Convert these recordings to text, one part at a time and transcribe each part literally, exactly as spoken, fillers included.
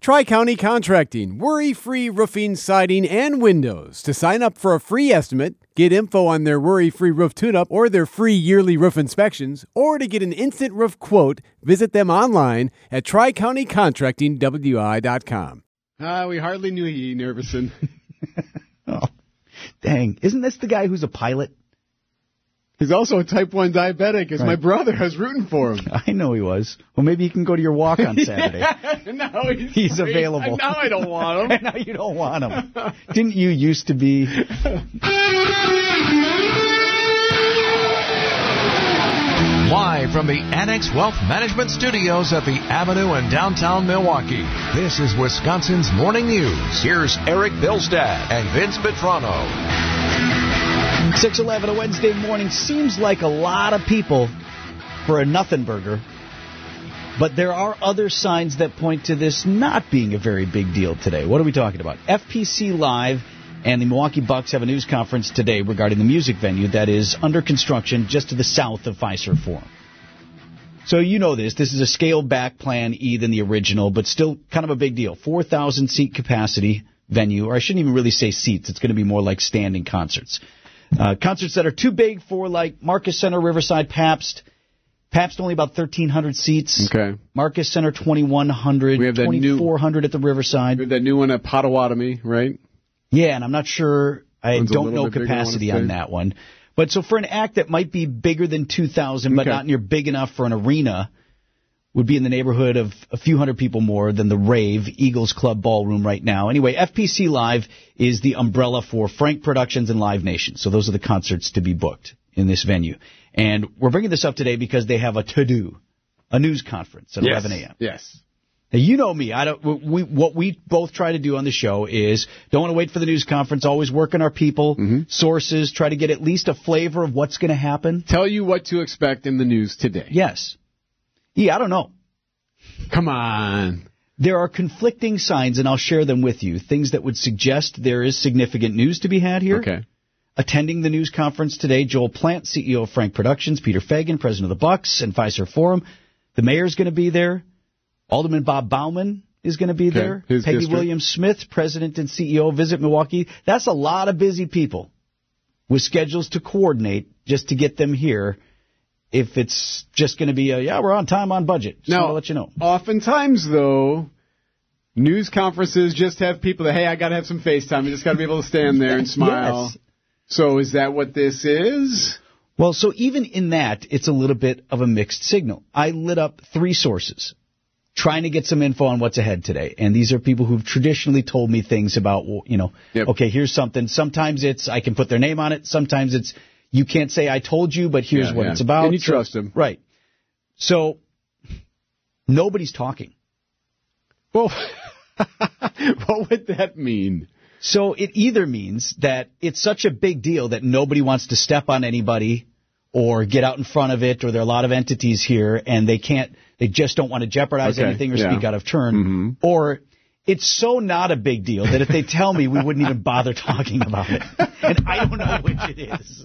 Tri-County Contracting, worry-free roofing, siding, and windows. To sign up for a free estimate, get info on their worry-free roof tune-up or their free yearly roof inspections, or to get an instant roof quote, visit them online at tri county contracting w i dot com. Ah, uh, we hardly knew ye, Nervison. Oh, dang. Isn't this the guy who's a pilot? He's also a type one diabetic, as right. my brother. I was rooting for him. I know he was. Well, maybe he can go to your walk on Saturday. yeah, no, he's he's available. Now I don't want him. Now you don't want him. Didn't you used to be... Live from the Annex Wealth Management Studios at the Avenue in downtown Milwaukee, this is Wisconsin's Morning News. Here's Eric Bilstad and Vince Petrano. six eleven, a Wednesday morning, seems like a lot of people for a nothing burger, but there are other signs that point to this not being a very big deal today. What are we talking about? F P C Live and the Milwaukee Bucks have a news conference today regarding the music venue that is under construction just to the south of Fiserv Forum. So you know this. This is a scaled-back Plan E than the original, but still kind of a big deal. four thousand seat capacity venue, or I shouldn't even really say seats. It's going to be more like standing concerts. Uh, concerts that are too big for, like, Marcus Center, Riverside, Pabst. Pabst only about thirteen hundred seats. Okay. Marcus Center, twenty-one hundred. We have that twenty-four hundred new, at the Riverside. We have that new one at Potawatomi, right? Yeah, and I'm not sure. I One's don't know capacity on that one. But so for an act that might be bigger than two thousand, but okay. not near big enough for an arena, would be in the neighborhood of a few hundred people more than the Rave Eagles Club Ballroom right now. Anyway, F P C Live is the umbrella for Frank Productions and Live Nation. So those are the concerts to be booked in this venue. And we're bringing this up today because they have a to-do, a news conference at yes. eleven a.m. Yes. Now, you know me. I don't. We what we both try to do on the show is don't want to wait for the news conference. Always working our people, mm-hmm. sources, try to get at least a flavor of what's going to happen. Tell you what to expect in the news today. Yes. Yeah, I don't know. Come on. There are conflicting signs, and I'll share them with you. Things that would suggest there is significant news to be had here. Okay. Attending the news conference today, Joel Plant, C E O of Frank Productions, Peter Fagan, president of the Bucks and Fiserv Forum. The mayor's going to be there. Alderman Bob Bauman is going to be okay. there. His Peggy district. Williams-Smith, president and C E O of Visit Milwaukee. That's a lot of busy people with schedules to coordinate just to get them here. If it's just going to be a, yeah, we're on time, on budget. Just now, I'll let you know. Oftentimes, though, news conferences just have people that, hey, I got to have some FaceTime. I just got to be able to stand there and smile. Yes. So is that what this is? Well, so even in that, it's a little bit of a mixed signal. I lit up three sources trying to get some info on what's ahead today. And these are people who've traditionally told me things about, you know, yep. okay, here's something. Sometimes it's I can put their name on it. Sometimes it's you can't say I told you, but here's yeah, what yeah. it's about. And you so, trust them. Right. So nobody's talking. Well, what would that mean? So it either means that it's such a big deal that nobody wants to step on anybody or get out in front of it, or there are a lot of entities here and they can't, they just don't want to jeopardize okay. anything or yeah. speak out of turn. Mm-hmm. Or it's so not a big deal that if they tell me, we wouldn't even bother talking about it. And I don't know which it is.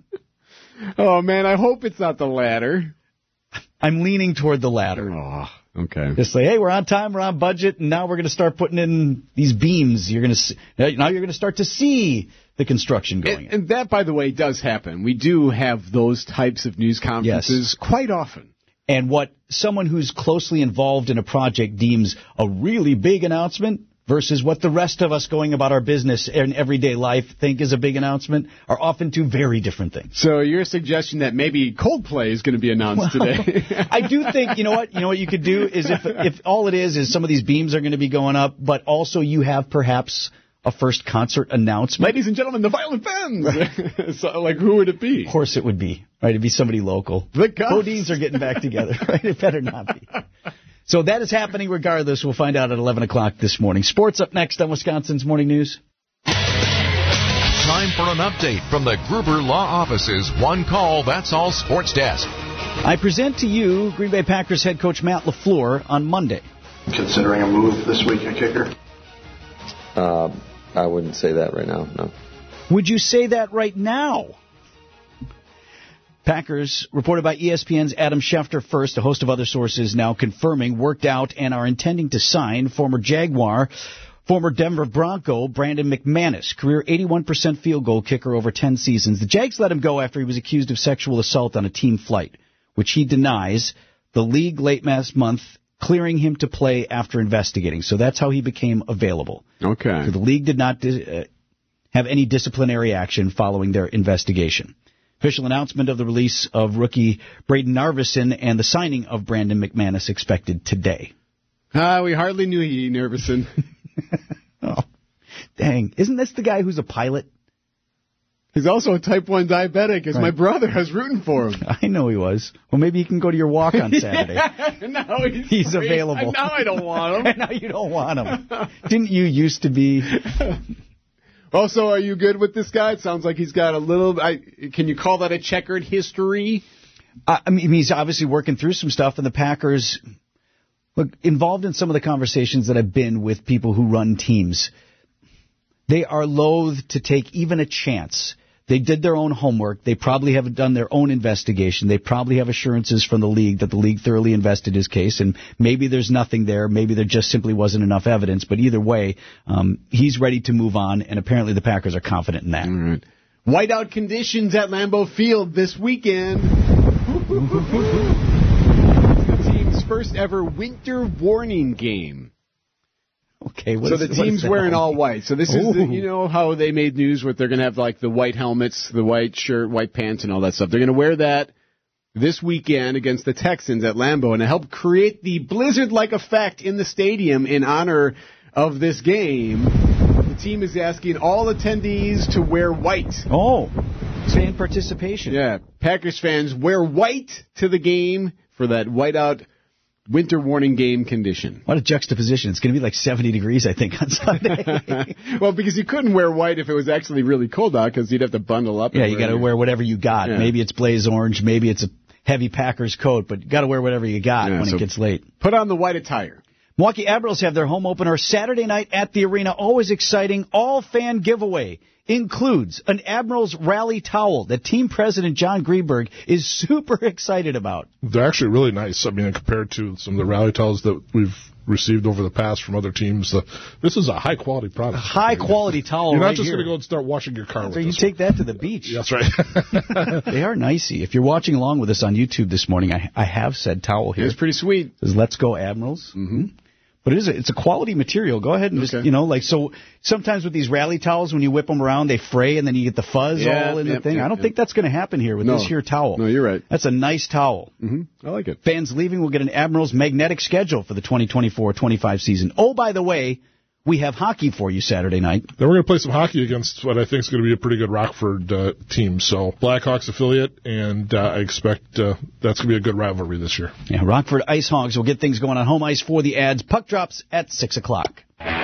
Oh, man, I hope it's not the latter. I'm leaning toward the latter. Oh, okay. Just like, hey, we're on time, we're on budget, and now we're going to start putting in these beams. You're going to now you're going to start to see the construction going. And, and that, by the way, does happen. We do have those types of news conferences yes. quite often. And what someone who's closely involved in a project deems a really big announcement versus what the rest of us going about our business and everyday life think is a big announcement are often two very different things. So your suggestion that maybe Coldplay is going to be announced well, today. I do think, you know what, you know what you could do is if if all it is is some of these beams are going to be going up, but also you have perhaps a first concert announcement. Ladies and gentlemen, the Violent Femmes. So, like, who would it be? Of course it would be, right? It'd be somebody local. The Guffs. Bodines are getting back together, right? It better not be. So that is happening regardless. We'll find out at eleven o'clock this morning. Sports up next on Wisconsin's Morning News. Time for an update from the Gruber Law Office's One Call, That's All Sports Desk. I present to you Green Bay Packers head coach Matt LaFleur on Monday. Considering a move this week at kicker? Uh, I wouldn't say that right now, no. Would you say that right now? Packers, reported by E S P N's Adam Schefter first, a host of other sources now confirming, worked out and are intending to sign former Jaguar, former Denver Bronco, Brandon McManus, career eighty-one percent field goal kicker over ten seasons. The Jags let him go after he was accused of sexual assault on a team flight, which he denies. The league late last month clearing him to play after investigating. So that's how he became available. Okay. So the league did not uh, have any disciplinary action following their investigation. Official announcement of the release of rookie Braden Narveson and the signing of Brandon McManus expected today. Ah, we hardly knew he, Nervison. Oh, dang. Isn't this the guy who's a pilot? He's also a type one diabetic, as Right. my brother. I was rooting for him. I know he was. Well, maybe you can go to your walk on Saturday. no, he's, He's available. Now I don't want him. Now you don't want him. Didn't you used to be... Also, are you good with this guy? It sounds like he's got a little... I, can you call that a checkered history? I mean, he's obviously working through some stuff, and the Packers... Look, involved in some of the conversations that I've been with people who run teams, they are loath to take even a chance. They did their own homework. They probably have done their own investigation. They probably have assurances from the league that the league thoroughly invested his case, and maybe there's nothing there. Maybe there just simply wasn't enough evidence. But either way, um, he's ready to move on, and apparently the Packers are confident in that. All right. Whiteout conditions at Lambeau Field this weekend. The team's first ever winter warning game. Okay, what so is, the what team's is wearing that? all white. So this is, the, Ooh. you know how they made news with they're going to have like the white helmets, the white shirt, white pants, and all that stuff. They're going to wear that this weekend against the Texans at Lambeau, and to help create the blizzard-like effect in the stadium in honor of this game, the team is asking all attendees to wear white. Oh, fan participation. Yeah, Packers fans wear white to the game for that whiteout winter warning game condition. What a juxtaposition. It's going to be like seventy degrees, I think, on Sunday. Well, because you couldn't wear white if it was actually really cold out, because you'd have to bundle up. Yeah, you got to wear whatever you got. Yeah. Maybe it's blaze orange, maybe it's a heavy Packers coat, but you got to wear whatever you got Yeah, when so it gets late. Put on the white attire. Milwaukee Admirals have their home opener Saturday night at the arena. Always exciting. All-fan giveaway includes an Admirals rally towel that team president John Greenberg is super excited about. They're actually really nice. I mean, compared to some of the rally towels that we've received over the past from other teams, uh, this is a high-quality product. High-quality towel You're right not just here. going to go and start washing your car with So you this take that to the beach. That's right. They are nicey. If you're watching along with us on YouTube this morning, I, I have said towel here. It's pretty sweet. It says, "Let's go Admirals." Mm-hmm. But it is a, it's a quality material. Go ahead and just, Okay. you know, like, so sometimes with these rally towels, when you whip them around, they fray and then you get the fuzz Yeah, all in yep, the thing. yep, I don't yep. think that's going to happen here with No. this here towel. No, you're right. That's a nice towel. Mm-hmm. I like it. Fans leaving will get an Admirals magnetic schedule for the twenty twenty-four twenty-five season. Oh, by the way, we have hockey for you Saturday night. Then we're going to play some hockey against what I think is going to be a pretty good Rockford uh, team. So Blackhawks affiliate, and uh, I expect uh, that's going to be a good rivalry this year. Yeah, Rockford Ice Hogs will get things going on home ice for the Ads. Puck drops at six o'clock.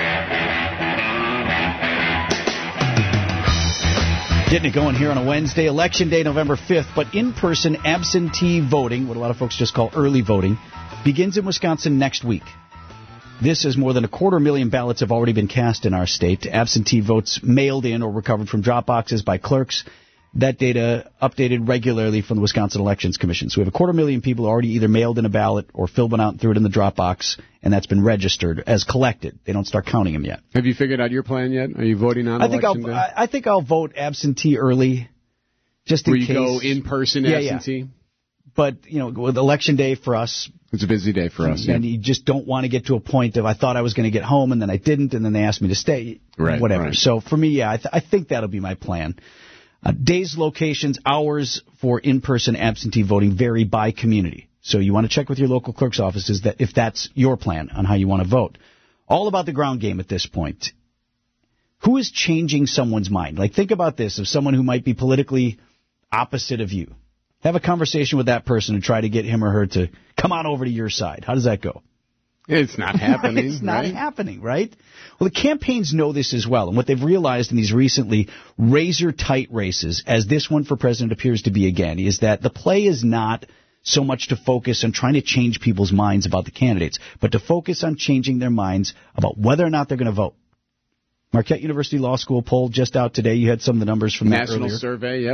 Getting it going here on a Wednesday, Election Day, November fifth, but in-person absentee voting, what a lot of folks just call early voting, begins in Wisconsin next week. This is more than a quarter million ballots have already been cast in our state. Absentee votes mailed in or recovered from drop boxes by clerks. That data updated regularly from the Wisconsin Elections Commission. So we have a quarter million people who already either mailed in a ballot or filled one out and threw it in the drop box, and that's been registered as collected. They don't start counting them yet. Have you figured out your plan yet? Are you voting on I think election I'll day? I I think I'll vote absentee early, just in Where you case. go in person Yeah, yeah. absentee? But you know, with Election Day for us, It's a busy day for us. and yeah. you just don't want to get to a point of I thought I was going to get home and then I didn't, and then they asked me to stay. Right, Whatever. right. So for me, yeah, I, th- I think that'll be my plan. Uh, days, locations, hours for in-person absentee voting vary by community. So you want to check with your local clerk's offices that if that's your plan on how you want to vote. All about the ground game at this point. Who is changing someone's mind? Like, think about this, of someone who might be politically opposite of you. Have a conversation with that person and try to get him or her to come on over to your side. How does that go? It's not happening. It's not right? happening, right? Well, the campaigns know this as well. And what they've realized in these recently razor-tight races, as this one for president appears to be again, is that the play is not so much to focus on trying to change people's minds about the candidates, but to focus on changing their minds about whether or not they're going to vote. Marquette University Law School poll just out today. You had some of the numbers from that National earlier. survey, yep.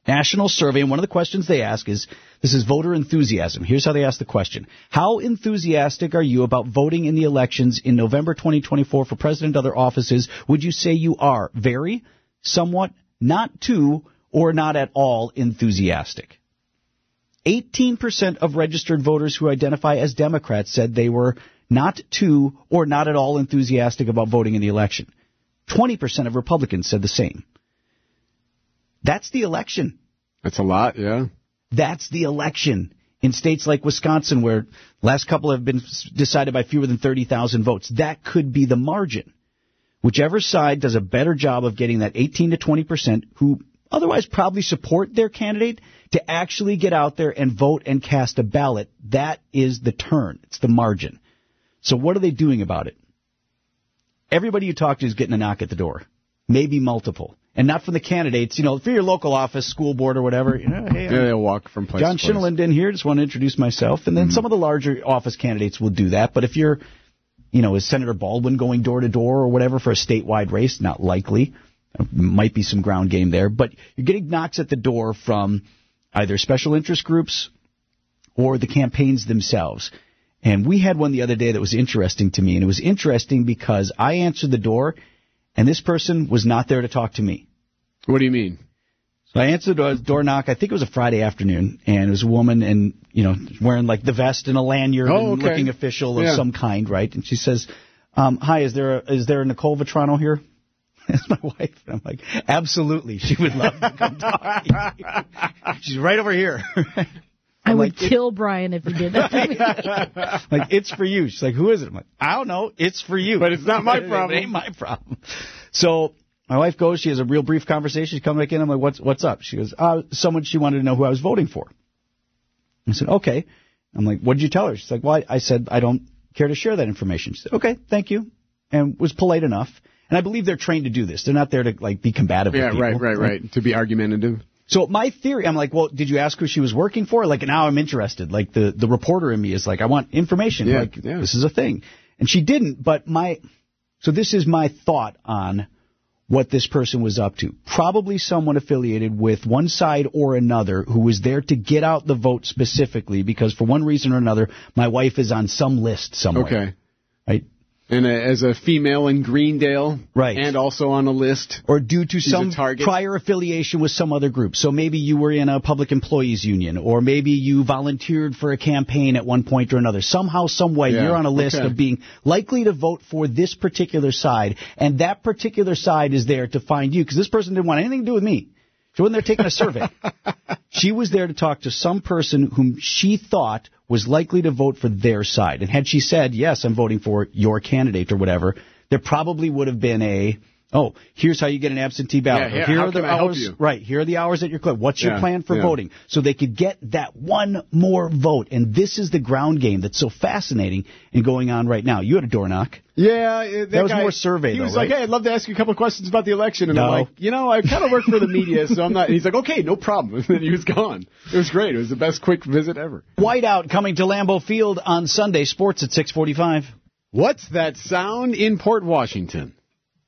National survey, and one of the questions they ask is, this is voter enthusiasm. Here's how they ask the question. How enthusiastic are you about voting in the elections in November twenty twenty-four for president and other offices? Would you say you are very, somewhat, not too, or not at all enthusiastic? eighteen percent of registered voters who identify as Democrats said they were not too or not at all enthusiastic about voting in the election. twenty percent of Republicans said the same. That's the election. That's a lot, yeah. That's the election. In states like Wisconsin, where last couple have been decided by fewer than thirty thousand votes, that could be the margin. Whichever side does a better job of getting that eighteen to twenty percent who otherwise probably support their candidate to actually get out there and vote and cast a ballot, that is the turn. It's the margin. So what are they doing about it? Everybody you talk to is getting a knock at the door, maybe multiple. And not from the candidates, you know, for your local office, school board, or whatever. You know, hey, yeah, they'll walk from place John to place. Shinneland in here, just want to introduce myself. And then mm-hmm. some of the larger office candidates will do that. But if you're, you know, is Senator Baldwin going door to door or whatever for a statewide race? Not likely. Might be some ground game there. But you're getting knocks at the door from either special interest groups or the campaigns themselves. And we had one the other day that was interesting to me. And it was interesting because I answered the door, and this person was not there to talk to me. What do you mean? So I answered the door knock. I think it was a Friday afternoon, and it was a woman, and you know, wearing like the vest and a lanyard, oh, and okay. looking official of yeah. some kind, right? And she says, um, "Hi, is there a, is there a Nicole Vetrano here?" That's my wife. And I'm like, absolutely, she would love to come talk to you. She's right over here. I I'm would like, kill Brian if he did that to me. Like, it's for you. She's like, who is it? I'm like, I don't know. It's for you. But it's not my problem. It ain't my problem. So my wife goes, she has a real brief conversation. She comes back in. I'm like, what's what's up? She goes, uh, someone, she wanted to know who I was voting for. I said, okay. I'm like, what did you tell her? She's like, well, I, I said, I don't care to share that information. She said, okay, thank you. And was polite enough. And I believe they're trained to do this. They're not there to, like, be combative yeah, with people. right, right, right. To be argumentative. So my theory, I'm like, well, did you ask who she was working for? Like, now I'm interested. Like, the, the reporter in me is like, I want information. Yeah, like, yeah. this is a thing. And she didn't, but my, so this is my thought on what this person was up to. Probably someone affiliated with one side or another who was there to get out the vote specifically because for one reason or another, my wife is on some list somewhere. Okay. Right? And a, as a female in Greendale, right, and also on a list, or due to She's some a prior affiliation with some other group. So maybe you were in a public employees union, or maybe you volunteered for a campaign at one point or another. Somehow, some way, yeah. you're on a list okay. of being likely to vote for this particular side, and that particular side is there to find you because this person didn't want anything to do with me. She wasn't there taking a survey. She was there to talk to some person whom she thought was likely to vote for their side. And had she said, yes, I'm voting for your candidate or whatever, there probably would have been a, oh, here's how you get an absentee ballot. Yeah, yeah, here how are the can I help hours, you? Right, here are the hours at your club. What's your Yeah, plan for yeah. voting? So they could get that one more vote. And this is the ground game that's so fascinating and going on right now. You had a door knock. Yeah, that, That was guy, more survey, He though, was right? like, hey, I'd love to ask you a couple of questions about the election. And No. I'm like, you know, I kind of work for the media, so I'm not. And he's like, okay, no problem. And then he was gone. It was great. It was the best quick visit ever. Whiteout coming to Lambeau Field on Sunday. Sports at six forty-five. What's that sound in Port Washington?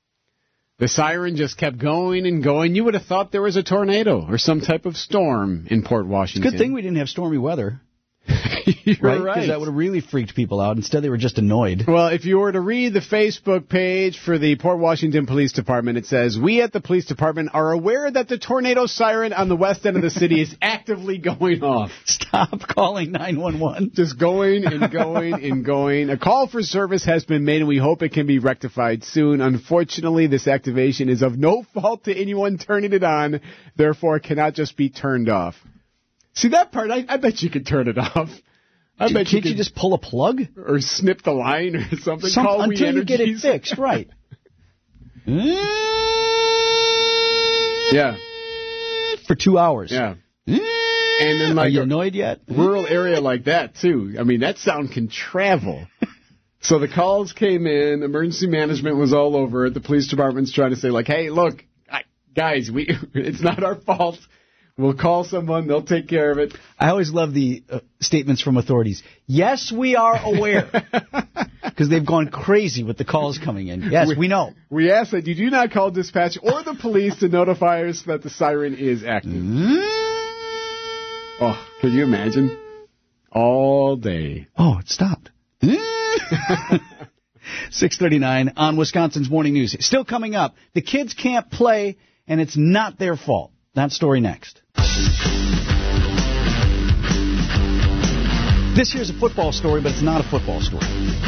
The siren just kept going and going. You would have thought there was a tornado or some type of storm in Port Washington. Good thing we didn't have stormy weather. You're right? right. Because that would have really freaked people out. Instead, they were just annoyed. Well, if you were to read the Facebook page for the Port Washington Police Department, it says, we at the police department are aware that the tornado siren on the west end of the city is actively going off. Stop calling nine one one. Just going and going and going. A call for service has been made, and we hope it can be rectified soon. Unfortunately, this activation is of no fault to anyone turning it on, therefore it cannot just be turned off. See, that part, I, I bet you could turn it off. I bet Can't you you could just pull a plug? or snip the line or something. Some, Call until We you get it Energies. fixed, right. Yeah. For two hours. Yeah. And then Are like you a annoyed yet? rural area like that, too. I mean, that sound can travel. So the calls came in. Emergency management was all over it. The police department's trying to say, like, hey, look, I, guys, we it's not our fault. We'll call someone. They'll take care of it. I always love the uh, statements from authorities. Yes, we are aware. because they've gone crazy with the calls coming in. Yes, we, we know. We ask that you do not call dispatch or the police to notify us that the siren is active. Oh, can you imagine? All day. Oh, it stopped. six thirty-nine on Wisconsin's Morning News. Still coming up, the kids can't play, and it's not their fault. That story next. This here's a football story, but it's not a football story.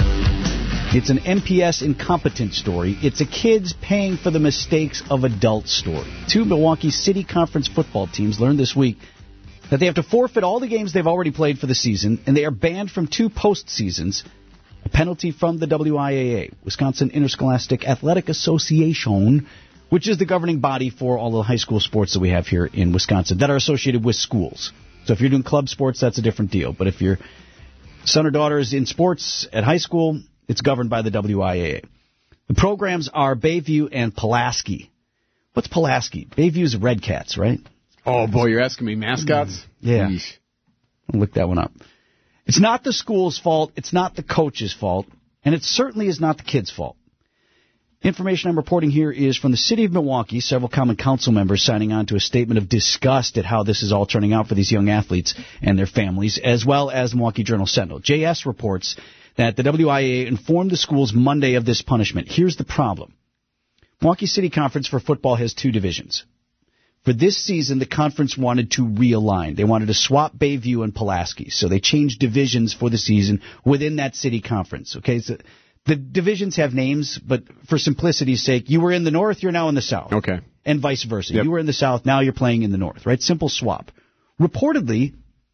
It's an M P S incompetent story. It's a kids paying for the mistakes of adults story. Two Milwaukee City Conference football teams learned this week that they have to forfeit all the games they've already played for the season, and they are banned from two postseasons, a penalty from the W I A A, Wisconsin Interscholastic Athletic Association, which is the governing body for all the high school sports that we have here in Wisconsin that are associated with schools. So if you're doing club sports, that's a different deal. But if your son or daughter is in sports at high school, it's governed by the W I A A. The programs are Bayview and Pulaski. What's Pulaski? Bayview's Red Cats, right? Oh, boy, you're asking me mascots? Yeah. Yeesh. I'll look that one up. It's not the school's fault. It's not the coach's fault. And it certainly is not the kids' fault. Information I'm reporting here is from the city of Milwaukee, several common council members signing on to a statement of disgust at how this is all turning out for these young athletes and their families, as well as the Milwaukee Journal-Sentinel. J S reports that the W I A A informed the schools Monday of this punishment. Here's the problem. Milwaukee City Conference for football has two divisions. For this season, the conference wanted to realign. They wanted to swap Bayview and Pulaski, so they changed divisions for the season within that city conference. Okay, so the divisions have names, but for simplicity's sake, you were in the north, you're now in the south. Okay. And vice versa. Yep. You were in the south, now you're playing in the north, right? Simple swap. Reportedly,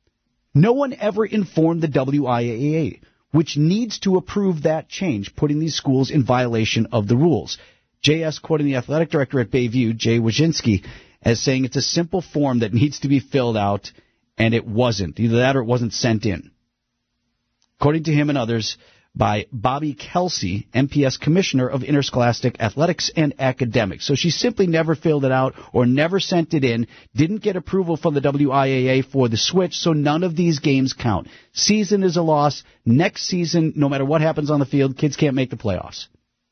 no one ever informed the W I A A, which needs to approve that change, putting these schools in violation of the rules. J S quoting the athletic director at Bayview, Jay Wojcinski, as saying it's a simple form that needs to be filled out, and it wasn't. Either that or it wasn't sent in. According to him and others, by Bobby Kelsey, M P S Commissioner of Interscholastic Athletics and Academics. So she simply never filled it out or never sent it in, didn't get approval from the W I A A for the switch, so none of these games count. Season is a loss. Next season, no matter what happens on the field, kids can't make the playoffs.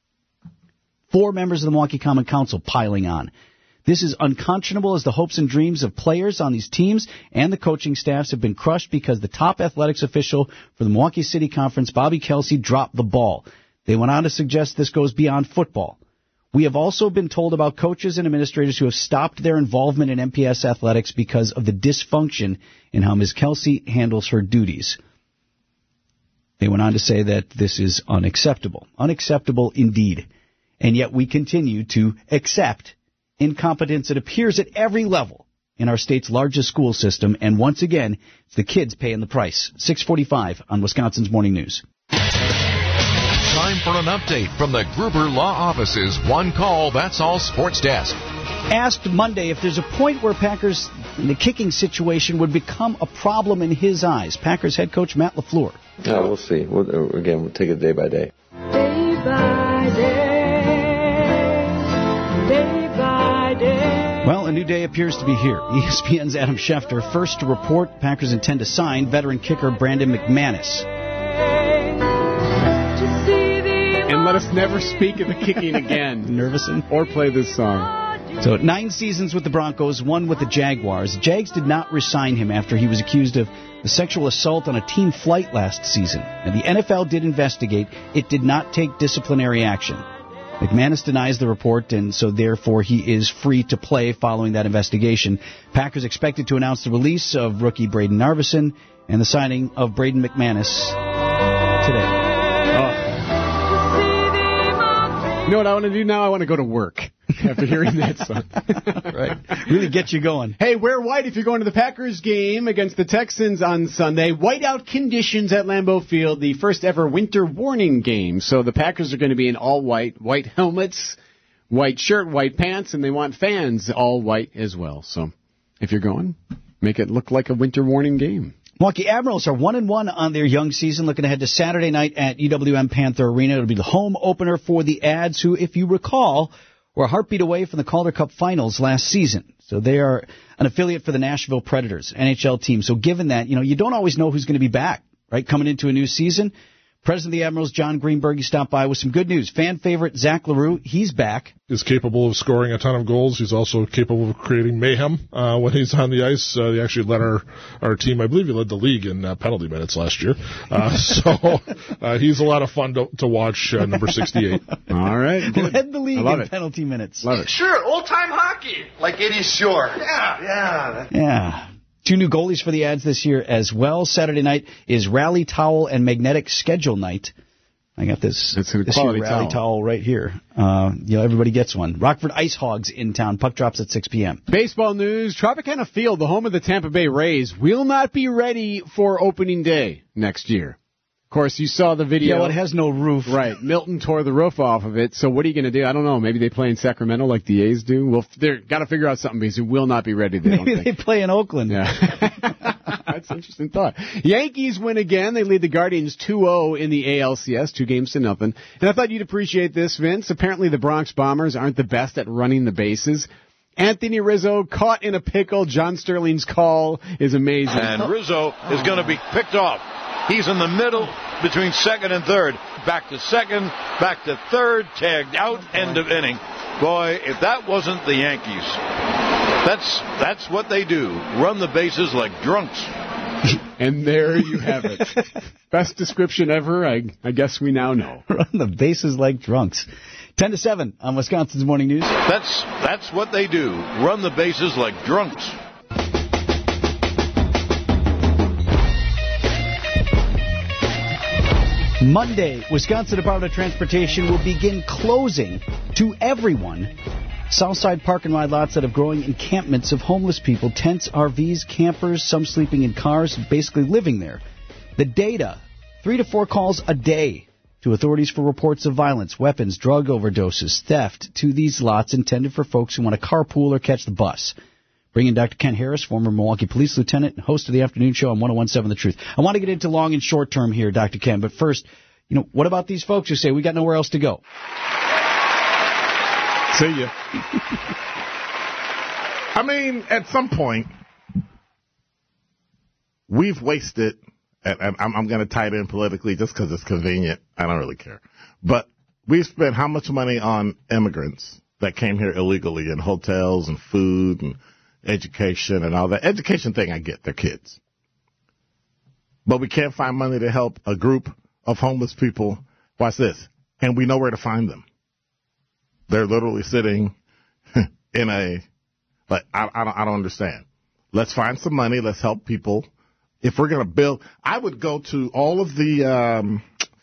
Four members of the Milwaukee Common Council piling on. This is unconscionable as the hopes and dreams of players on these teams and the coaching staffs have been crushed because the top athletics official for the Milwaukee City Conference, Bobby Kelsey, dropped the ball. They went on to suggest this goes beyond football. We have also been told about coaches and administrators who have stopped their involvement in M P S athletics because of the dysfunction in how Miz Kelsey handles her duties. They went on to say that this is unacceptable. Unacceptable indeed. And yet we continue to accept incompetence. It appears at every level in our state's largest school system, and once again, it's the kids paying the price. six forty-five on Wisconsin's Morning News. Time for an update from the Gruber Law Office's One Call, That's All Sports Desk. Asked Monday if there's a point where Packers in the kicking situation would become a problem in his eyes. Packers head coach Matt LaFleur. Yeah, we'll see. We'll, again, we'll take it day by day. Day by day. Day by day. Well, a new day appears to be here. E S P N's Adam Schefter, first to report Packers intend to sign veteran kicker Brandon McManus. And let us never speak of the kicking again. Nervousin? Or play this song. So, nine seasons with the Broncos, one with the Jaguars. The Jags did not re-sign him after he was accused of a sexual assault on a team flight last season. And the N F L did investigate. It did not take disciplinary action. McManus denies the report, and so therefore he is free to play following that investigation. Packers expected to announce the release of rookie Braden Narveson and the signing of Braden McManus today. Oh. You know what I want to do now? I want to go to work after hearing that song. Right. Really get you going. Hey, wear white if you're going to the Packers game against the Texans on Sunday. Whiteout conditions at Lambeau Field, the first ever winter warning game. So the Packers are going to be in all white, white helmets, white shirt, white pants, and they want fans all white as well. So if you're going, make it look like a winter warning game. Milwaukee Admirals are one and one on their young season, looking ahead to Saturday night at U W M Panther Arena. It'll be the home opener for the Ads, who, if you recall, were a heartbeat away from the Calder Cup Finals last season. So they are an affiliate for the Nashville Predators, N H L team. So given that, you know, you don't always know who's going to be back, right, coming into a new season. President of the Admirals, John Greenberg, he stopped by with some good news. Fan favorite Zach LaRue, he's back. Is capable of scoring a ton of goals. He's also capable of creating mayhem uh, when he's on the ice. Uh, he actually led our, our team, I believe he led the league in uh, penalty minutes last year. Uh, so uh, he's a lot of fun to, to watch, uh, number sixty-eight. All right. Good. Led the league in it. penalty minutes. Love it. Sure, old-time hockey, like Eddie Shore. Yeah, yeah. Yeah. Two new goalies for the Ads this year as well. Saturday night is Rally Towel and Magnetic Schedule Night. I got this, It's a this quality here, Rally towel. towel right here. Uh, you know, everybody gets one. Rockford Ice Hogs in town. Puck drops at six p.m. Baseball news. Tropicana Field, the home of the Tampa Bay Rays, will not be ready for opening day next year. Of course, you saw the video. Yeah, well, it has no roof. Right. Milton tore the roof off of it. So what are you going to do? I don't know. Maybe they play in Sacramento like the A's do. Well, they've got to figure out something because it will not be ready. They don't Maybe think. they play in Oakland. Yeah. That's an interesting thought. Yankees win again. They lead the Guardians two oh in the A L C S, two games to nothing. And I thought you'd appreciate this, Vince. Apparently the Bronx Bombers aren't the best at running the bases. Anthony Rizzo caught in a pickle. John Sterling's call is amazing. And Rizzo is going to be picked off. He's in the middle between second and third. Back to second, back to third, tagged out, end of inning. Boy, if that wasn't the Yankees, that's that's what they do. Run the bases like drunks. And there you have it. Best description ever, I, I guess we now know. Run the bases like drunks. ten to seven on Wisconsin's Morning News. That's that's what they do. Run the bases like drunks. Monday, Wisconsin Department of Transportation will begin closing to everyone Southside park and ride lots that have growing encampments of homeless people, tents, R Vs, campers, some sleeping in cars, basically living there. The data, three to four calls a day to authorities for reports of violence, weapons, drug overdoses, theft to these lots intended for folks who want to carpool or catch the bus. Bring in Doctor Ken Harris, former Milwaukee Police Lieutenant and host of the afternoon show on one oh one point seven The Truth. I want to get into long and short term here, Doctor Ken, but first, you know, what about these folks who say we got nowhere else to go? See ya. I mean, at some point, we've wasted, and, and I'm, I'm going to tie it in politically just because it's convenient. I don't really care. But we've spent how much money on immigrants that came here illegally in hotels and food and education and all that. Education thing, I get. They're kids. But we can't find money to help a group of homeless people. Watch this. And we know where to find them. They're literally sitting in a, like, I, I, don't, I don't understand. Let's find some money. Let's help people. If we're going to build, I would go to all of the um,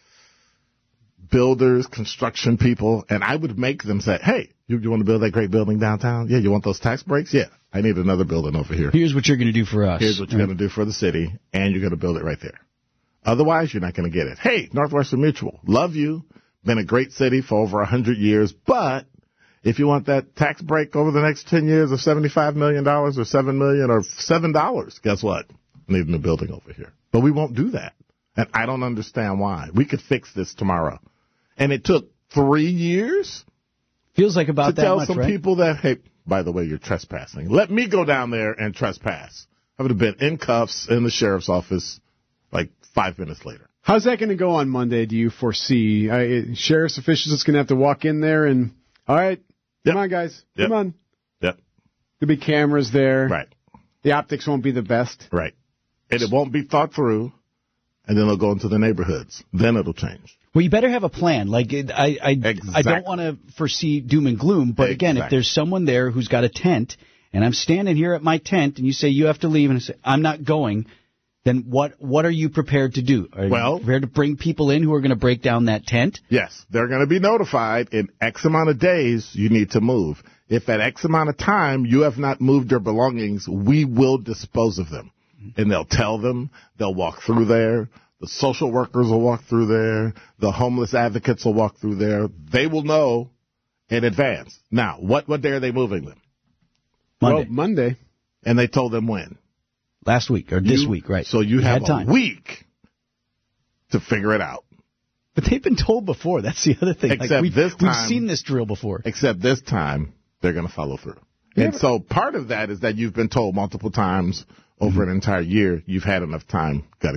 builders, construction people, and I would make them say, hey, you, you want to build that great building downtown? Yeah, you want those tax breaks? Yeah, I need another building over here. Here's what you're going to do for us. Here's what you're right. going to do for the city, and you're going to build it right there. Otherwise, you're not going to get it. Hey, Northwestern Mutual, love you. Been a great city for over one hundred years, but if you want that tax break over the next ten years of seventy-five million dollars or seven million dollars or seven dollars, guess what? I need a new building over here. But we won't do that. And I don't understand why. We could fix this tomorrow. And it took three years Feels like about to that tell much, some right? people that, hey, by the way, you're trespassing. Let me go down there and trespass. I would have been in cuffs in the sheriff's office like five minutes later. How's that going to go on Monday, do you foresee? Uh, sheriff's officials is going to have to walk in there and, all right, Yep. come on, guys. Yep. Come on. Yep. There'll be cameras there. Right. The optics won't be the best. Right. And it won't be thought through, and then it'll go into the neighborhoods. Then it'll change. Well, you better have a plan. Like, it, I, I, Exactly. I don't want to foresee doom and gloom, but again, if Exactly. there's someone there who's got a tent, and I'm standing here at my tent, and you say you have to leave, and I say I'm not going, then what what are you prepared to do? Are Well- you prepared to bring people in who are going to break down that tent? Yes, they're going to be notified in X amount of days you need to move. If at X amount of time you have not moved your belongings, we will dispose of them. And they'll tell them, they'll walk through there, the social workers will walk through there, the homeless advocates will walk through there. They will know in advance. Now, what, what day are they moving them? Monday. Well, Monday. And they told them when? Last week, or this You- week, right. So you have had time. a week to figure it out. But they've been told before. That's the other thing. Except like, we've, this we've time- seen this drill before. Except this time, they're going to follow through. And so part of that is that you've been told multiple times over an entire year, you've had enough time, got to go.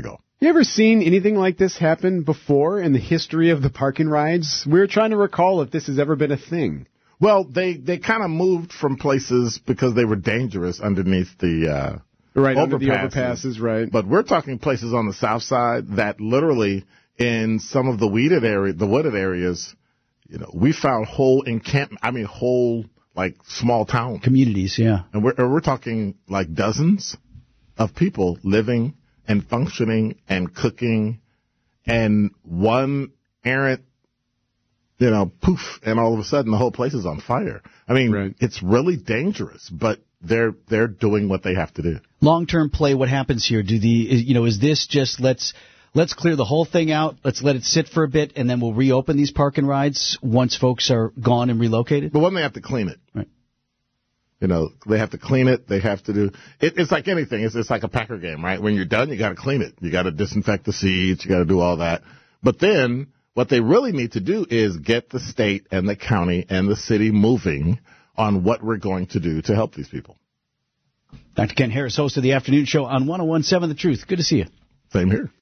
You ever seen anything like this happen before in the history of the park and rides? We're trying to recall if this has ever been a thing. Well, they, they kind of moved from places because they were dangerous underneath the uh, right, overpasses. Under the overpasses, right. But we're talking places on the south side that literally in some of the weeded area, the wooded areas, you know, we found whole encampment, I mean whole like small town communities, yeah. And we're we're talking like dozens of people living and functioning and cooking, and one errant, you know, poof, and all of a sudden the whole place is on fire. I mean, right. It's really dangerous, but they're they're doing what they have to do. Long-term play, what happens here? Do the you know is this just let's let's clear the whole thing out, let's let it sit for a bit, and then we'll reopen these park and rides once folks are gone and relocated? But one, they have to clean it. Right. You know, they have to clean it. They have to do it. It's like anything. It's, it's like a Packer game, right? When you're done, you got to clean it. You got to disinfect the seats. You got to do all that. But then what they really need to do is get the state and the county and the city moving on what we're going to do to help these people. Doctor Ken Harris, host of the afternoon show on one oh one point seven The Truth. Good to see you. Same here.